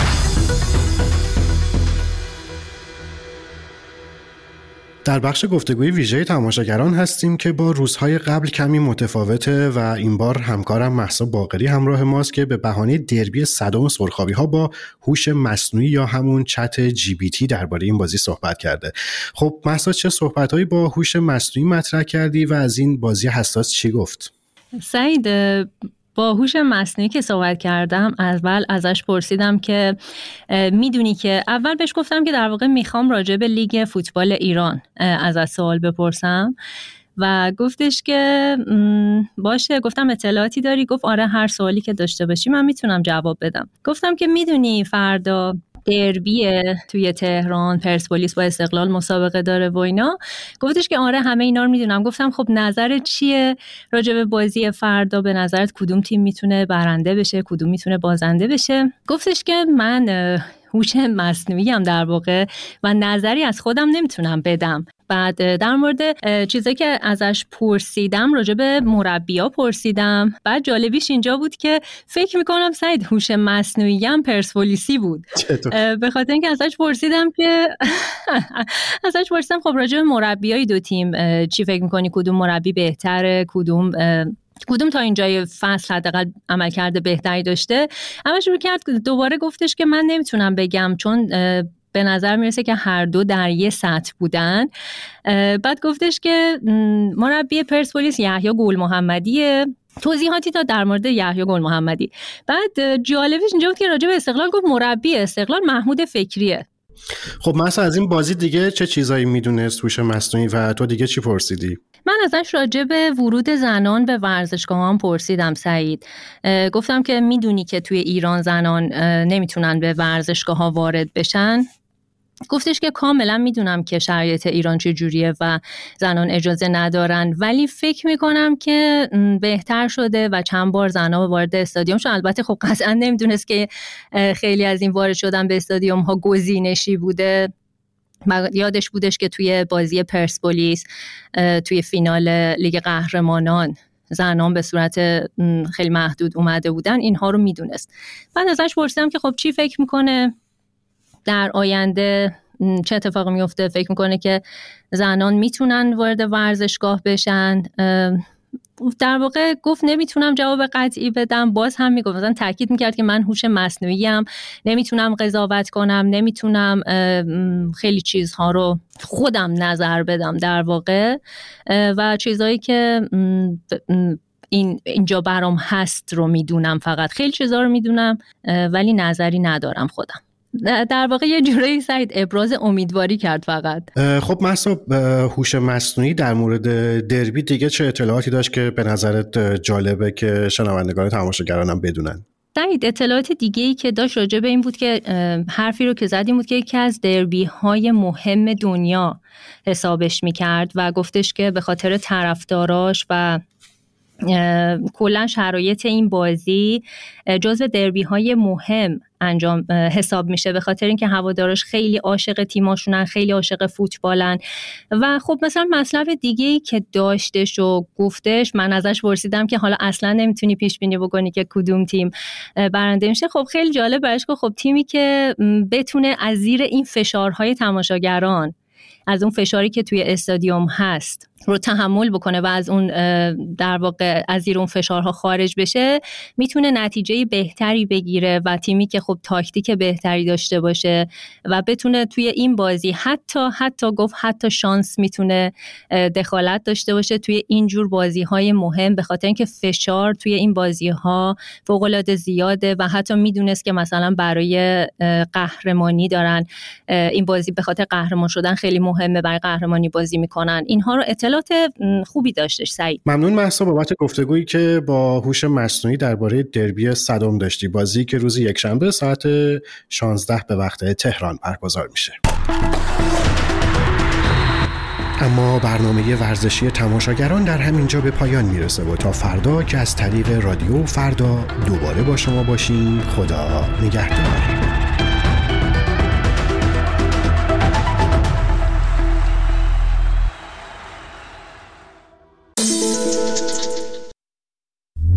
در بخش گفتگوی ویژه تماشاگران هستیم که با روزهای قبل کمی متفاوته و این بار همکارم مهسا باقری همراه ماست که به بهانه دربی صدام سرخابی‌ها با هوش مصنوعی یا همون چت جی بی تی درباره این بازی صحبت کرده. خب مهسا، چه صحبت‌هایی با هوش مصنوعی مطرح کردی و از این بازی حساس چی گفت؟ سعید، با هوش مصنوعی که صحبت کردم اول ازش پرسیدم که میدونی که اول بهش گفتم که در واقع میخوام راجع به لیگ فوتبال ایران ازش سوال بپرسم و گفتش که باشه. گفتم اطلاعاتی داری؟ گفت آره، هر سوالی که داشته باشی من میتونم جواب بدم. گفتم که میدونی فردا دربی توی تهران، پرسپولیس با استقلال مسابقه داره و اینا؟ گفتش که آره همه اینا رو میدونم. گفتم خب نظرت چیه راجع به بازی فردا؟ به نظرت کدوم تیم میتونه برنده بشه، کدوم میتونه بازنده بشه؟ گفتش که من هوش مصنوعی ام در واقع و نظری از خودم نمیتونم بدم. بعد در مورد چیزایی که ازش پرسیدم راجع به مربی‌ها پرسیدم. بعد جالبیش اینجا بود که فکر میکنم سعید هوش مصنوعی هم پرسپولیسی بود. به خاطر اینکه ازش پرسیدم که ازش پرسیدم خب راجع به مربیای دو تیم چی فکر میکنی؟ کدوم مربی بهتره؟ کدوم کدوم تا اینجای فصل حداقل عملکرد بهتری داشته؟ اما شروع کرد دوباره گفتش که من نمیتونم بگم چون به نظر میرسه که هر دو در یه سطح بودن. بعد گفتش که مربی پرسپولیس یحیی گل محمدیه. توضیحاتی داد در مورد یحیی گل محمدی. بعد جالبش اینجا بود که راجع به استقلال گفت مربی استقلال محمود فکریه. خب مثلا از این بازی دیگه چه چیزایی میدونست هوش مصنوعی و تو دیگه چی پرسیدی؟ من ازش راجع به ورود زنان به ورزشگاه هم پرسیدم سعید. گفتم که میدونی که توی ایران زنان نمیتونن به ورزشگاه ها وارد بشن؟ گفتش که کاملا میدونم که شرایط ایران چه جوریه و زنان اجازه ندارن، ولی فکر میکنم که بهتر شده و چند بار زنان وارد استادیوم شدن. البته خب قطعا نمیدونست که خیلی از این وارد شدن به استادیوم ها گزینشی بوده. یادش بودش که توی بازی پرسپولیس توی فینال لیگ قهرمانان زنان به صورت خیلی محدود اومده بودن، اینها رو میدونست. بعد ازش پرسیدم که خب چی فکر میکنه در آینده چه اتفاقی میفته؟ فکر میکنه که زنان میتونن وارد ورزشگاه بشن؟ در واقع گفت نمیتونم جواب قطعی بدم. باز هم میگفت، مثلا تاکید میکرد که من هوش مصنوعی ام، نمیتونم قضاوت کنم، نمیتونم خیلی چیزها رو خودم نظر بدم در واقع و چیزایی که این اینجا برام هست رو میدونم. فقط خیلی چیزا رو میدونم ولی نظری ندارم خودم. در واقع یه جورایی سعید ابراز امیدواری کرد فقط. خب مهسا، هوش مصنوعی در مورد دربی دیگه چه اطلاعاتی داشت که به نظرت جالبه که شنوندگان تماشاگرانم بدونن؟ سعید اطلاعات دیگه‌ای که داشت راجع به این بود که حرفی رو که زدیم بود که یکی از دربی‌های مهم دنیا حسابش می‌کرد و گفتش که به خاطر طرفداراش و کلا شرایط این بازی جزو دربی های مهم انجام حساب میشه، به خاطر اینکه هوادارش خیلی عاشق تیماشونن، خیلی عاشق فوتبالن. و خب مثلا مطلب دیگه‌ای که داشتش و گفتش، من ازش پرسیدم که حالا اصلا نمیتونی پیش بینی بکنی که کدوم تیم برنده میشه. خب خیلی جالب برش گفت خب تیمی که بتونه از زیر این فشارهای تماشاگران، از اون فشاری که توی استادیوم هست رو تحمل بکنه و از اون در واقع از زیر اون فشارها خارج بشه، میتونه نتیجه بهتری بگیره و تیمی که خب تاکتیک بهتری داشته باشه و بتونه توی این بازی حتی حتی گفت حتی شانس میتونه دخالت داشته باشه توی اینجور بازی‌های مهم، به خاطر اینکه فشار توی این بازی‌ها فوق‌العاده زیاده و حتی میدونست که مثلا برای قهرمانی دارن این بازی، به خاطر قهرمان شدن خیلی مهمه، برای قهرمانی بازی میکنن. اینها رو اطلاعات خوبی داشتش. سعید ممنون مهسا بابت گفتگویی که با هوش مصنوعی درباره دربی صدام داشتی، بازی که روز یکشنبه ساعت شانزده به وقت تهران برگزار میشه. اما برنامه ورزشی تماشاگران در همین جا به پایان میرسه و تا فردا که از طریق رادیو فردا دوباره با شما باشیم. خدا نگهدار.